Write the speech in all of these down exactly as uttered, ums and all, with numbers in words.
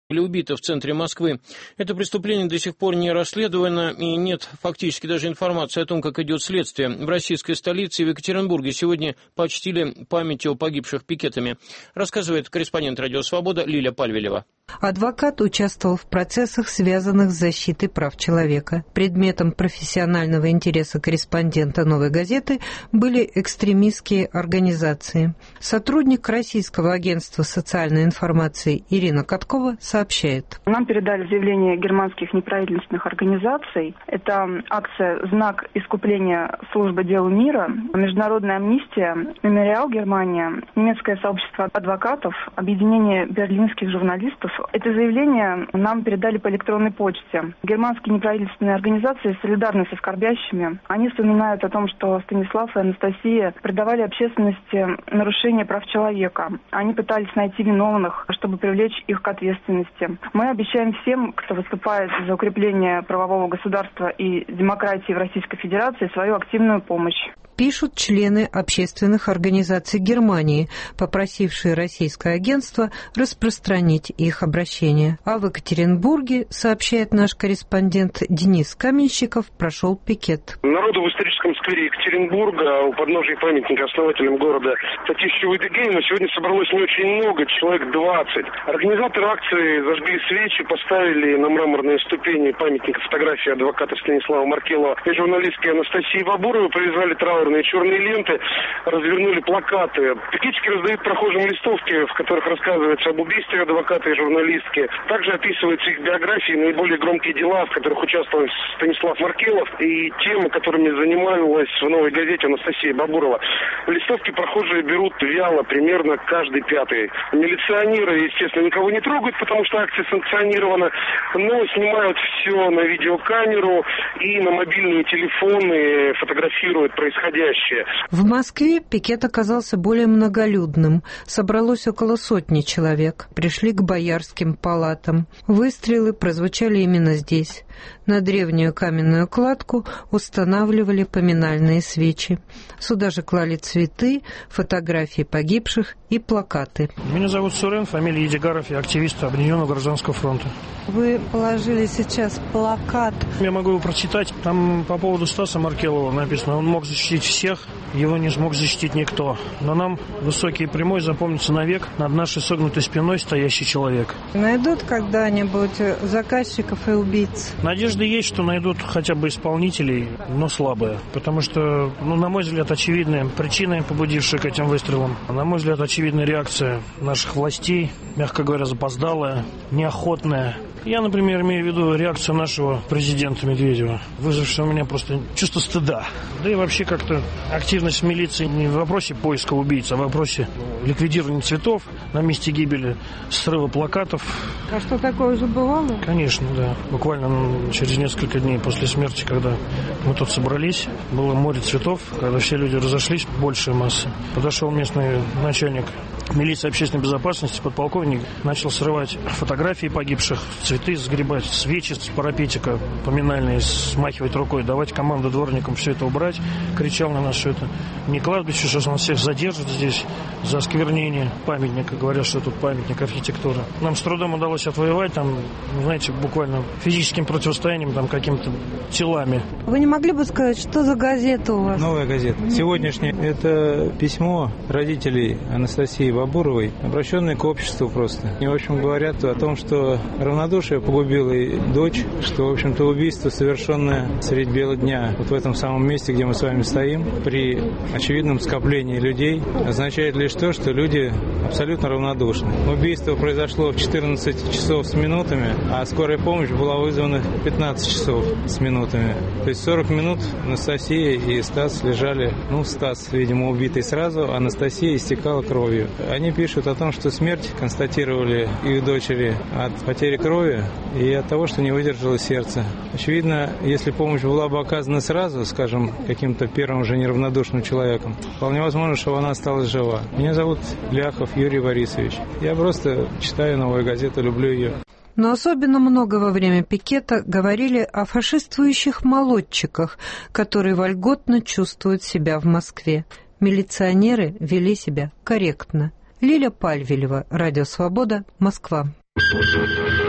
были убиты в центре Москвы. Это преступление до сих пор не расследовано, и нет фактически даже информации о том, как идет следствие. В российской столице, в Екатеринбурге, сегодня почтили память о погибших пикетами. Рассказывает корреспондент «Радио Свобода» Лиля Пальвелева. Адвокат участвовал в процессах, связанных с защитой прав человека. Предметом профессионального интереса корреспондента «Новой газеты» были экстремистские организации. Сотрудник Российского агентства социальной информации Ирина Каткова сообщает. Нам передали заявление германских неправительственных организаций. Это акция «Знак искупления службы дел мира», Международная амнистия, Мемориал Германия, немецкое сообщество адвокатов, объединение берлинских журналистов. Это заявление нам передали по электронной почте. Германские неправительственные организации солидарны со скорбящими. Они вспоминают о том, что Станислав и Анастасия придавали общественности нарушение прав человека. Они пытались найти виновных, чтобы привлечь их к ответственности. Мы обещаем всем, кто выступает за укрепление правового государства и демократии в Российской Федерации, свою активную помощь. Пишут члены общественных организаций Германии, попросившие российское агентство распространить их обращение. А в Екатеринбурге, сообщает наш корреспондент Денис Каменщиков, прошел пикет. Народу в историческом сквере Екатеринбурга у подножия памятника основателям города Татищеву и Дегейну сегодня собралось не очень много, человек двадцать. Организаторы акции зажгли свечи, поставили на мраморные ступени памятника фотографии адвоката Станислава Маркелова и журналистки Анастасии Бабуровой, привязали траур черные ленты, развернули плакаты. Пикетчики раздают прохожим листовки, в которых рассказывается об убийстве адвоката и журналистки. Также описываются их биографии, наиболее громкие дела, в которых участвовал Станислав Маркелов, и темы, которыми занималась в «Новой газете» Анастасия Бабурова. Листовки прохожие берут вяло, примерно каждый пятый. Милиционеры, естественно, никого не трогают, потому что акция санкционирована, но снимают все на видеокамеру и на мобильные телефоны, фотографируют происходящее. В Москве пикет оказался более многолюдным. Собралось около сотни человек. Пришли к Боярским палатам. Выстрелы прозвучали именно здесь. На древнюю каменную кладку устанавливали поминальные свечи. Сюда же клали цветы, фотографии погибших и плакаты. Меня зовут Сурен, фамилия Едигаров, я активист Объединенного гражданского фронта. Вы положили сейчас плакат. Я могу его прочитать. Там по поводу Стаса Маркелова написано: он мог защитить всех, его не смог защитить никто. Но нам, высокий и прямой, запомнится навек над нашей согнутой спиной стоящий человек. Найдут когда-нибудь заказчиков и убийц? Надежда есть, что найдут хотя бы исполнителей, но слабые. Потому что, ну, на мой взгляд, очевидная причина, побудившая к этим выстрелам. На мой взгляд, очевидная реакция наших властей, мягко говоря, запоздалая, неохотная. Я, например, имею в виду реакцию нашего президента Медведева, вызвавшего у меня просто чувство стыда. Да и вообще как-то активность милиции не в вопросе поиска убийц, а в вопросе ликвидирования цветов на месте гибели, срыва плакатов. А что, такое уже бывало? Конечно, да. Буквально через несколько дней после смерти, когда мы тут собрались, было море цветов, когда все люди разошлись, большая масса. Подошел местный начальник милиции общественной безопасности, подполковник, начал срывать фотографии погибших, цветы сгребать, свечи с парапетика поминальные, смахивать рукой, давать команду дворникам все это убрать. Кричал на нас, что это не кладбище, что он всех задержит здесь за осквернение памятника. Говорят, что тут памятник архитектуры. Нам с трудом удалось отвоевать, там, знаете, буквально физическим противостоянием, там, какими-то телами. Вы не могли бы сказать, что за газета у вас? Новая газета. Сегодняшнее – это письмо родителей Анастасии Бабуровой, обращенное к обществу просто. И, в общем, говорят о том, что равнодушие погубило и дочь, что, в общем-то, убийство, совершенное средь бела дня, вот в этом самом месте, где мы с вами стоим, при очевидном скоплении людей, означает лишь то, что люди абсолютно равнодушны. Убийство произошло в четырнадцать часов с минутами, а скорая помощь была вызвана в пятнадцать часов с минутами. То есть сорок минут Анастасия и Стас лежали, ну, Стас, видимо, убитый сразу, а Анастасия истекала кровью. Они пишут о том, что смерть констатировали их дочери от потери крови и от того, что не выдержало сердце. Очевидно, если помощь была бы оказана сразу, скажем, каким-то первым же неравнодушным человеком, вполне возможно, что она осталась жива. Меня зовут Ляхов Юрий Борисович. Я просто читаю «Новую газету», люблю ее. Но особенно много во время пикета говорили о фашистующих молодчиках, которые вольготно чувствуют себя в Москве. Милиционеры вели себя корректно. Лиля Пальвелева, Радио Свобода, Москва.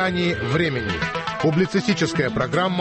грани времени». Публицистическая программа